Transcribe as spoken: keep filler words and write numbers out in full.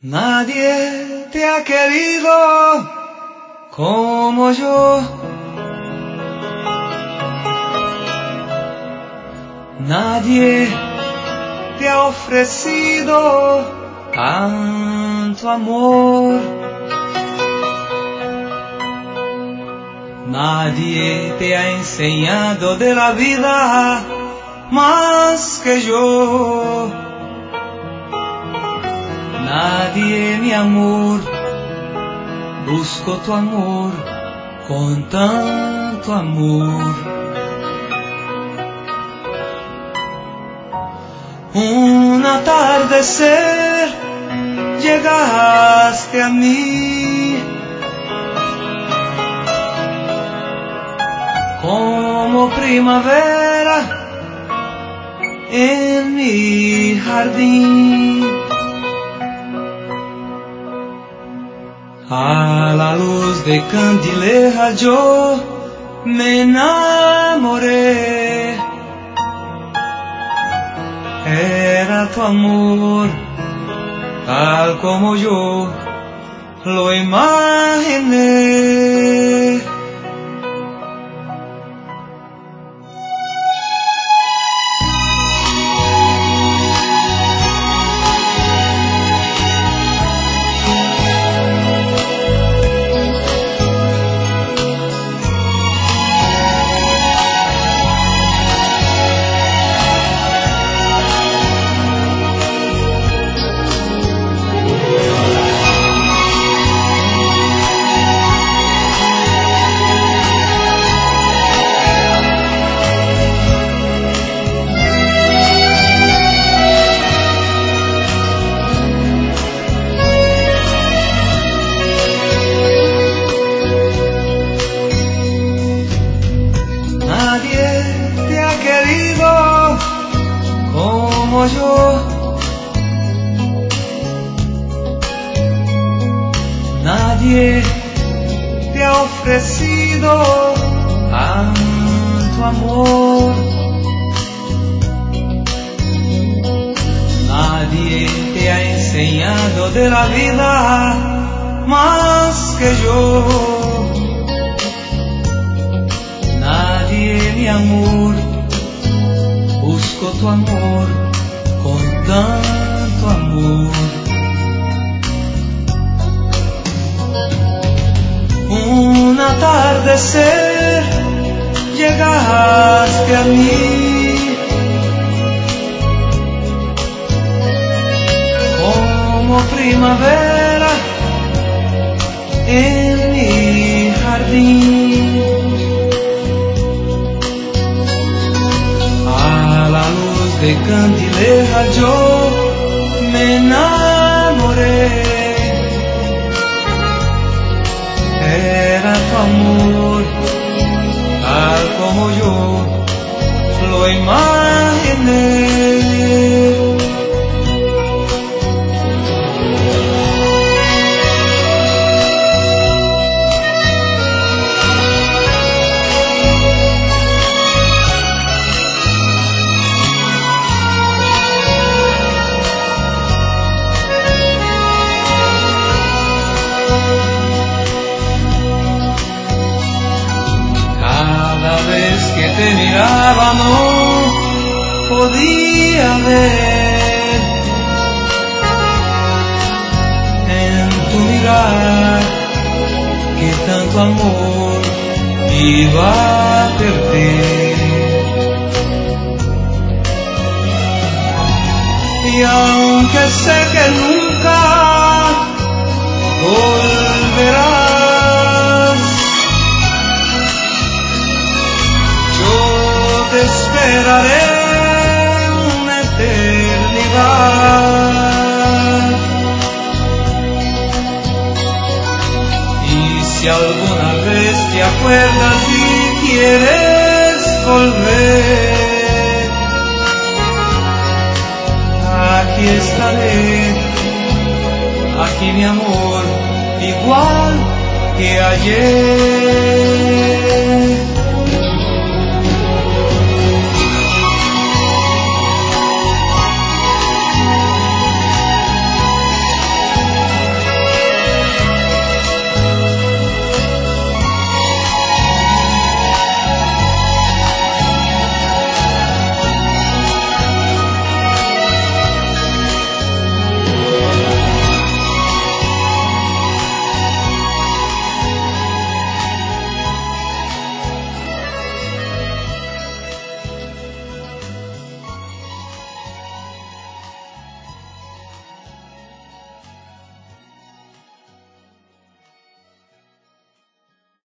Nadie te ha querido como yo. Nadie te ha ofrecido tanto amor. Nadie te ha enseñado de la vida más que yo. Nadie, mi amor, busco tu amor con tanto amor. Un atardecer llegaste a mí, como primavera en mi jardín. A la luz de candileja yo me enamoré. Era tu amor, tal como yo lo imaginé. Como yo, nadie te ha ofrecido tanto amor. Nadie te ha enseñado de la vida más que yo. Nadie, mi amor, busco tu amor con tanto amor. Un atardecer llegaste a mí, como primavera en mi jardín. De candileja yo me enamoré. Era tu amor, tal como yo lo imaginé. Te miraba, no podía ver en tu mirar que tanto amor iba a perder. Y aunque sé que nunca volverás, te esperaré una eternidad. Y si alguna vez te acuerdas y quieres volver, aquí estaré, aquí mi amor, igual que ayer.